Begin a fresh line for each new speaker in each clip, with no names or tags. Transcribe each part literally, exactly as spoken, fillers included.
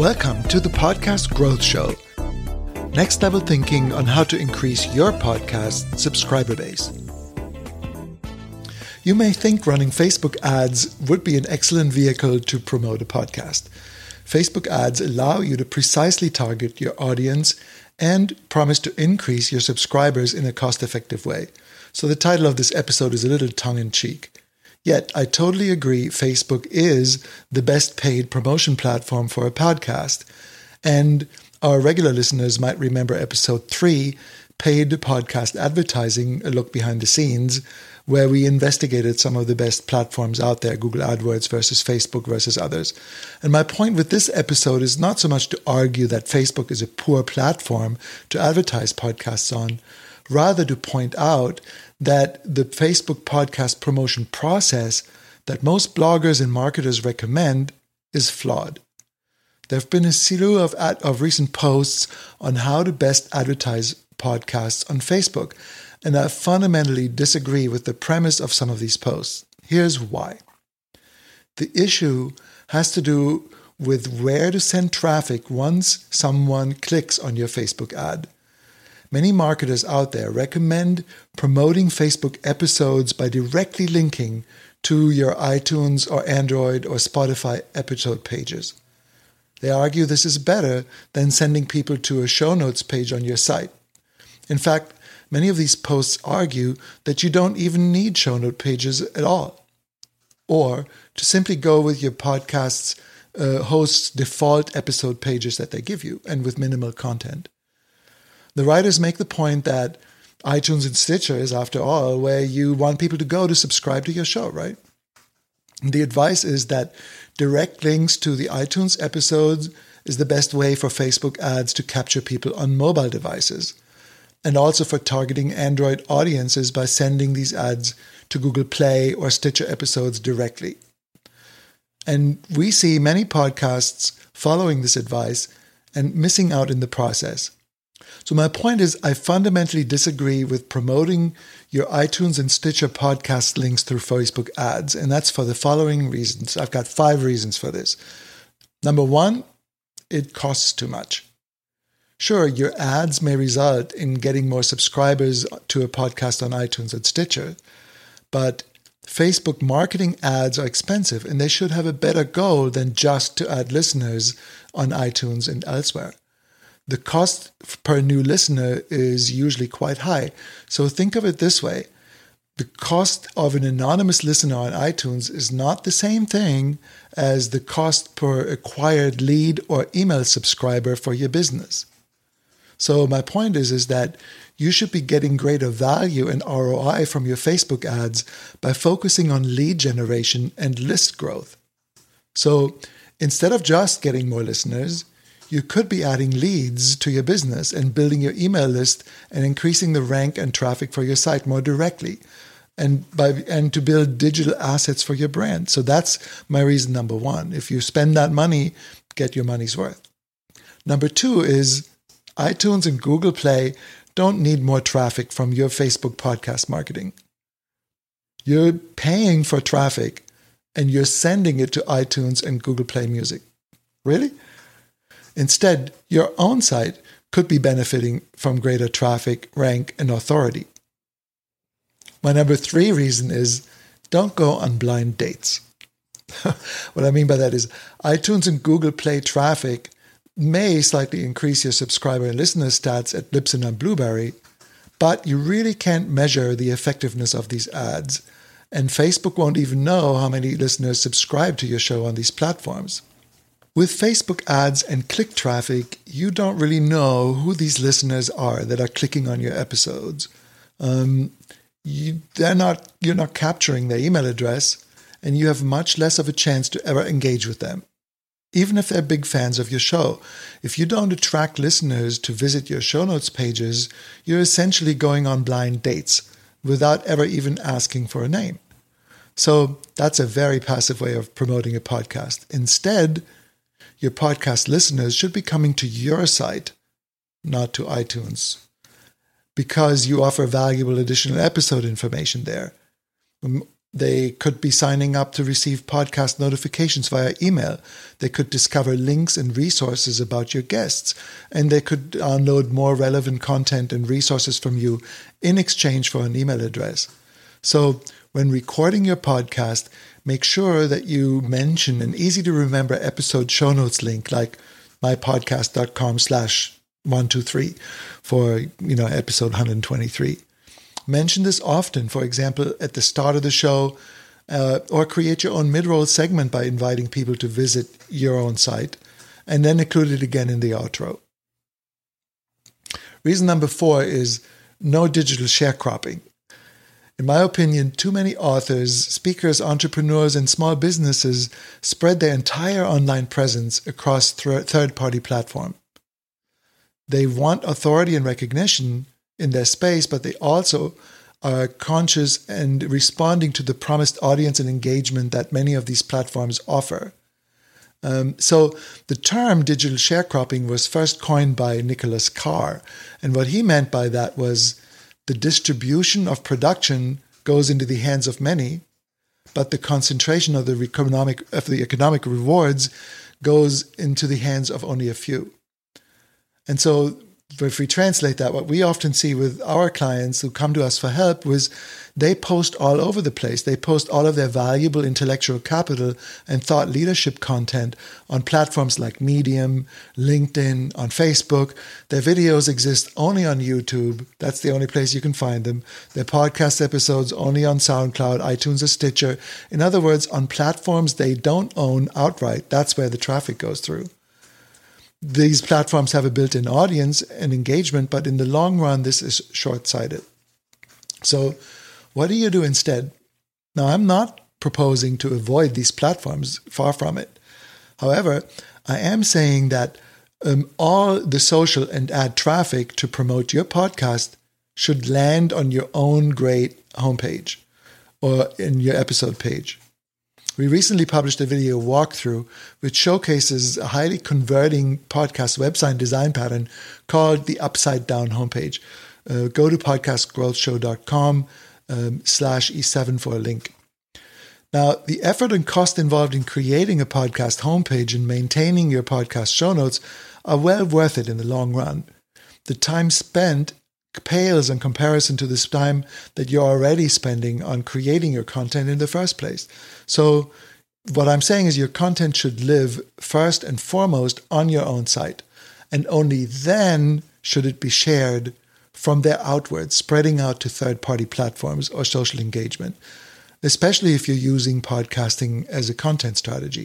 Welcome to the Podcast Growth Show. Next level thinking on how to increase your podcast subscriber base. You may think running Facebook ads would be an excellent vehicle to promote a podcast. Facebook ads allow you to precisely target your audience and promise to increase your subscribers in a cost-effective way. So the title of this episode is a little tongue-in-cheek. Yet, I totally agree Facebook is the best paid promotion platform for a podcast. And our regular listeners might remember episode three, Paid Podcast Advertising, a look behind the scenes, where we investigated some of the best platforms out there, Google AdWords versus Facebook versus others. And my point with this episode is not so much to argue that Facebook is a poor platform to advertise podcasts on, rather to point out that the Facebook podcast promotion process that most bloggers and marketers recommend is flawed. There have been a slew of, ad- of recent posts on how to best advertise podcasts on Facebook, and I fundamentally disagree with the premise of some of these posts. Here's why. The issue has to do with where to send traffic once someone clicks on your Facebook ad. Many marketers out there recommend promoting Facebook episodes by directly linking to your iTunes or Android or Spotify episode pages. They argue this is better than sending people to a show notes page on your site. In fact, many of these posts argue that you don't even need show note pages at all, or to simply go with your podcast's uh, host's default episode pages that they give you and with minimal content. The writers make the point that iTunes and Stitcher is, after all, where you want people to go to subscribe to your show, right? And the advice is that direct links to the iTunes episodes is the best way for Facebook ads to capture people on mobile devices, and also for targeting Android audiences by sending these ads to Google Play or Stitcher episodes directly. And we see many podcasts following this advice and missing out in the process. So my point is, I fundamentally disagree with promoting your iTunes and Stitcher podcast links through Facebook ads, and that's for the following reasons. I've got five reasons for this. Number one, it costs too much. Sure, your ads may result in getting more subscribers to a podcast on iTunes and Stitcher, but Facebook marketing ads are expensive, and they should have a better goal than just to add listeners on iTunes and elsewhere. The cost per new listener is usually quite high. So think of it this way. The cost of an anonymous listener on iTunes is not the same thing as the cost per acquired lead or email subscriber for your business. So my point is, is that you should be getting greater value and R O I from your Facebook ads by focusing on lead generation and list growth. So instead of just getting more listeners, you could be adding leads to your business and building your email list and increasing the rank and traffic for your site more directly, and by and to build digital assets for your brand. So that's my reason number one. If you spend that money, get your money's worth. Number two is iTunes and Google Play don't need more traffic from your Facebook podcast marketing. You're paying for traffic and you're sending it to iTunes and Google Play Music. Really? Instead, your own site could be benefiting from greater traffic, rank, and authority. My number three reason is don't go on blind dates. What I mean by that is iTunes and Google Play traffic may slightly increase your subscriber and listener stats at Libsyn and Blueberry, but you really can't measure the effectiveness of these ads, and Facebook won't even know how many listeners subscribe to your show on these platforms. With Facebook ads and click traffic, you don't really know who these listeners are that are clicking on your episodes. Um, you, they're not, you're not capturing their email address, and you have much less of a chance to ever engage with them. Even if they're big fans of your show, if you don't attract listeners to visit your show notes pages, you're essentially going on blind dates without ever even asking for a name. So that's a very passive way of promoting a podcast. Instead, your podcast listeners should be coming to your site, not to iTunes, because you offer valuable additional episode information there. They could be signing up to receive podcast notifications via email. They could discover links and resources about your guests. And they could download more relevant content and resources from you in exchange for an email address. So when recording your podcast, make sure that you mention an easy-to-remember episode show notes link like mypodcast.com slash 123 for, you know, episode one twenty-three. Mention this often, for example, at the start of the show, uh, or create your own mid-roll segment by inviting people to visit your own site, and then include it again in the outro. Reason number four is no digital sharecropping. In my opinion, too many authors, speakers, entrepreneurs, and small businesses spread their entire online presence across th- third-party platforms. They want authority and recognition in their space, but they also are conscious and responding to the promised audience and engagement that many of these platforms offer. Um, so the term digital sharecropping was first coined by Nicholas Carr, and what he meant by that was the distribution of production goes into the hands of many, but the concentration of the economic of the economic rewards goes into the hands of only a few. And so if we translate that, what we often see with our clients who come to us for help was they post all over the place. They post all of their valuable intellectual capital and thought leadership content on platforms like Medium, LinkedIn, on Facebook. Their videos exist only on YouTube. That's the only place you can find them. Their podcast episodes only on SoundCloud, iTunes, or Stitcher. In other words, on platforms they don't own outright. That's where the traffic goes through. These platforms have a built-in audience and engagement, but in the long run, this is short-sighted. So what do you do instead? Now, I'm not proposing to avoid these platforms, far from it. However, I am saying that um, all the social and ad traffic to promote your podcast should land on your own great homepage or in your episode page. We recently published a video walkthrough which showcases a highly converting podcast website design pattern called the Upside Down homepage. Uh, go to podcastgrowthshow.com um, slash E7 for a link. Now, the effort and cost involved in creating a podcast homepage and maintaining your podcast show notes are well worth it in the long run. The time spent pales in comparison to this time that you're already spending on creating your content in the first place. So what I'm saying is your content should live first and foremost on your own site, and only then should it be shared from there outwards, spreading out to third-party platforms or social engagement, especially if you're using podcasting as a content strategy.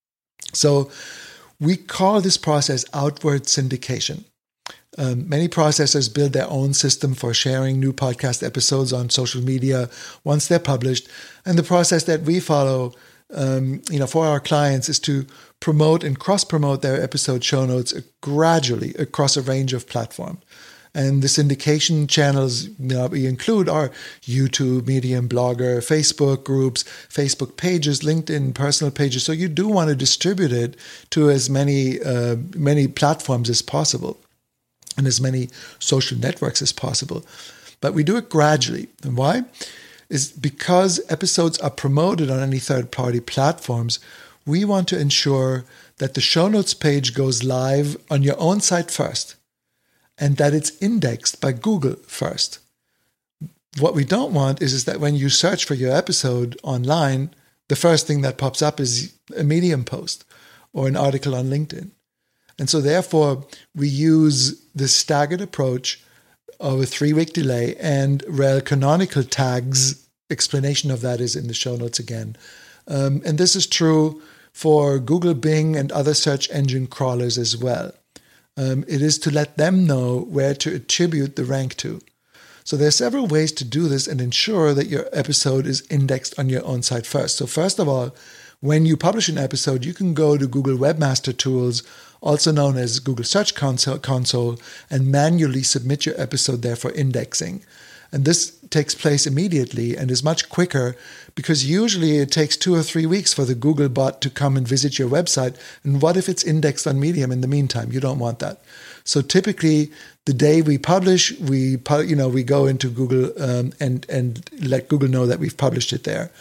So we call this process outward syndication. Um, many processors build their own system for sharing new podcast episodes on social media once they're published. And the process that we follow, um, you know, for our clients is to promote and cross-promote their episode show notes gradually across a range of platforms. And the syndication channels, you know, we include are YouTube, Medium, Blogger, Facebook groups, Facebook pages, LinkedIn personal pages. So you do want to distribute it to as many uh, many platforms as possible, and as many social networks as possible. But we do it gradually. And why? Is because episodes are promoted on any third-party platforms, we want to ensure that the show notes page goes live on your own site first, and that it's indexed by Google first. What we don't want is, is that when you search for your episode online, the first thing that pops up is a Medium post or an article on LinkedIn. And so therefore, we use the staggered approach of a three-week delay, and rel canonical tags, explanation of that is in the show notes again. Um, and this is true for Google, Bing, and other search engine crawlers as well. Um, it is to let them know where to attribute the rank to. So there are several ways to do this and ensure that your episode is indexed on your own site first. So first of all, when you publish an episode, you can go to Google Webmaster Tools, also known as Google Search Console, and manually submit your episode there for indexing. And this takes place immediately and is much quicker, because usually it takes two or three weeks for the Google bot to come and visit your website. And what if it's indexed on Medium in the meantime? You don't want that. So typically, the day we publish, we you know we go into Google um, and and let Google know that we've published it there.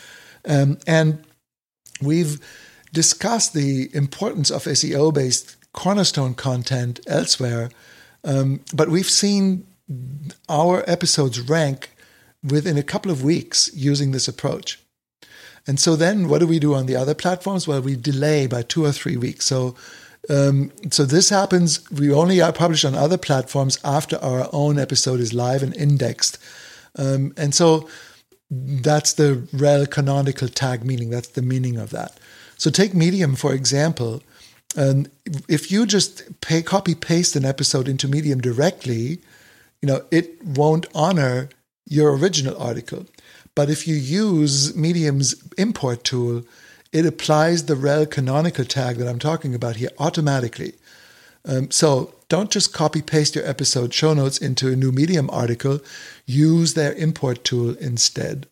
Um, and we've discussed the importance of S E O-based cornerstone content elsewhere, um, but we've seen our episodes rank within a couple of weeks using this approach. And so then what do we do on the other platforms? Well, we delay by two or three weeks. So um, so this happens, we only are published on other platforms after our own episode is live and indexed. Um, and so that's the rel canonical tag meaning. That's the meaning of that. So take Medium, for example. Um, if you just pay, copy paste an episode into Medium directly, you know, it won't honor your original article. But if you use Medium's import tool, it applies the rel canonical tag that I'm talking about here automatically. Um, so don't just copy paste your episode show notes into a new Medium article. Use their import tool instead.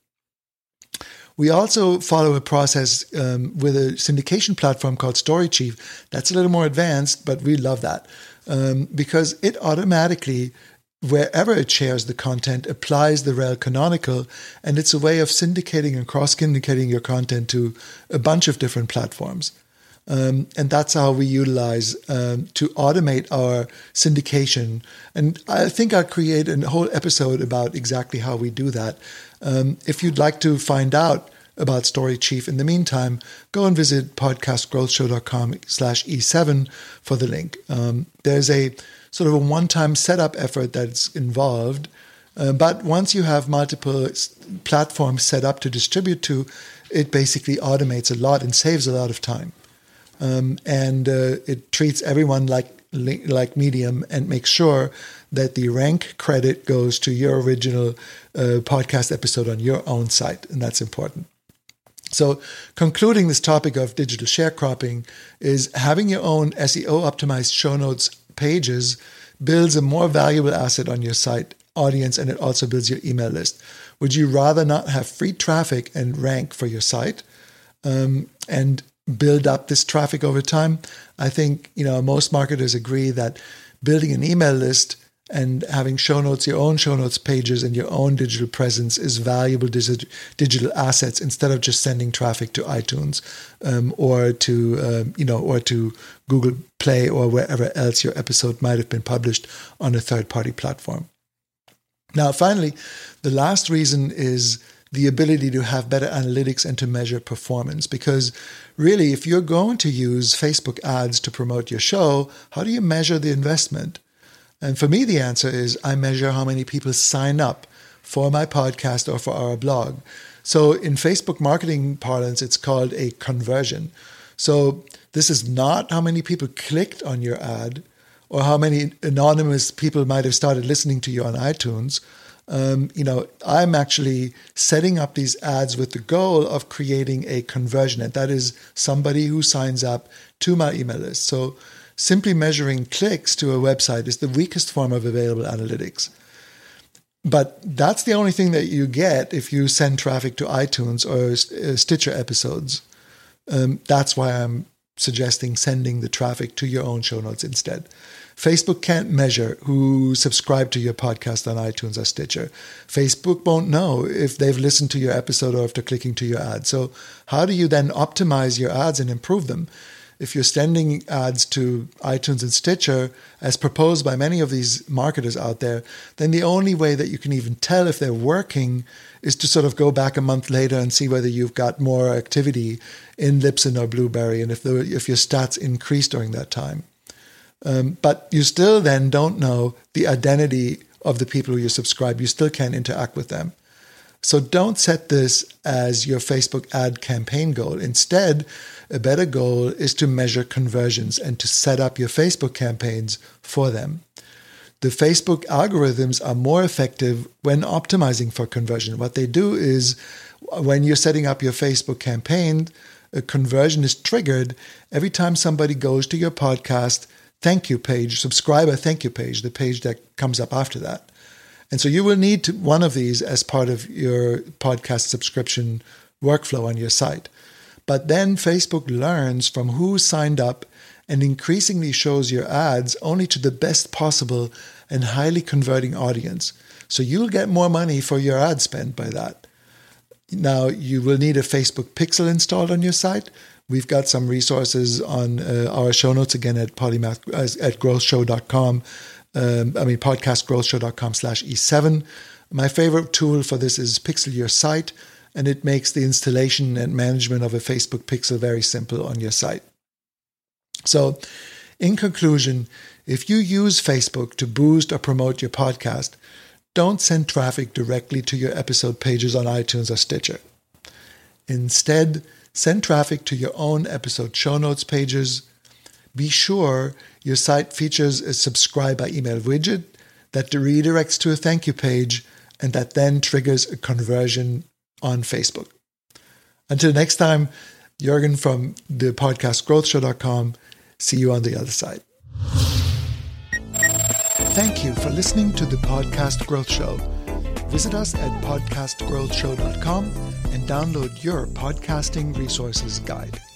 We also follow a process um, with a syndication platform called StoryChief. That's a little more advanced, but we love that um, because it automatically, wherever it shares the content, applies the rel canonical, and it's a way of syndicating and cross-syndicating your content to a bunch of different platforms. Um, and that's how we utilize um, to automate our syndication. And I think I'll create a whole episode about exactly how we do that. Um, if you'd like to find out about StoryChief in the meantime, go and visit podcastgrowthshow.com slash E7 for the link. Um, there's a sort of a one-time setup effort that's involved. Uh, but once you have multiple platforms set up to distribute to, it basically automates a lot and saves a lot of time. Um, and uh, it treats everyone like like Medium and makes sure that the rank credit goes to your original uh, podcast episode on your own site, and that's important. So concluding this topic of digital sharecropping is having your own S E O-optimized show notes pages builds a more valuable asset on your site audience, and it also builds your email list. Would you rather not have free traffic and rank for your site um, and build up this traffic over time? I think, you know, most marketers agree that building an email list and having show notes, your own show notes pages and your own digital presence is valuable dig- digital assets instead of just sending traffic to iTunes um, or to, uh, you know, or to Google Play or wherever else your episode might have been published on a third-party platform. Now, finally, the last reason is the ability to have better analytics and to measure performance. Because really, if you're going to use Facebook ads to promote your show, how do you measure the investment? And for me, the answer is I measure how many people sign up for my podcast or for our blog. So in Facebook marketing parlance, it's called a conversion. So this is not how many people clicked on your ad or how many anonymous people might have started listening to you on iTunes. Um, you know, I'm actually setting up these ads with the goal of creating a conversion. And that is somebody who signs up to my email list. So simply measuring clicks to a website is the weakest form of available analytics. But that's the only thing that you get if you send traffic to iTunes or Stitcher episodes. Um, that's why I'm suggesting sending the traffic to your own show notes instead. Facebook can't measure who subscribed to your podcast on iTunes or Stitcher. Facebook won't know if they've listened to your episode or if they're clicking to your ad. So how do you then optimize your ads and improve them? If you're sending ads to iTunes and Stitcher, as proposed by many of these marketers out there, then the only way that you can even tell if they're working is to sort of go back a month later and see whether you've got more activity in Libsyn or Blueberry and if, the, if your stats increase during that time. Um, but you still then don't know the identity of the people who you subscribe. You still can't interact with them. So don't set this as your Facebook ad campaign goal. Instead, a better goal is to measure conversions and to set up your Facebook campaigns for them. The Facebook algorithms are more effective when optimizing for conversion. What they do is when you're setting up your Facebook campaign, a conversion is triggered every time somebody goes to your podcast thank you page, subscriber thank you page, the page that comes up after that. And so you will need to, one of these as part of your podcast subscription workflow on your site. But then Facebook learns from who signed up and increasingly shows your ads only to the best possible and highly converting audience. So you'll get more money for your ad spend by that. Now, you will need a Facebook Pixel installed on your site. We've got some resources on uh, our show notes again at polymath uh, at growthshow dot com. Um, I mean, podcastgrowthshow dot com slash E seven. My favorite tool for this is Pixel Your Site, and it makes the installation and management of a Facebook Pixel very simple on your site. So, in conclusion, if you use Facebook to boost or promote your podcast, don't send traffic directly to your episode pages on iTunes or Stitcher. Instead, send traffic to your own episode show notes pages. Be sure your site features a subscribe by email widget that redirects to a thank you page and that then triggers a conversion on Facebook. Until next time, Jürgen from the podcast growth show dot com. See you on the other side. Thank you for listening to the Podcast Growth Show. Visit us at podcast growth show dot com and download your podcasting resources guide.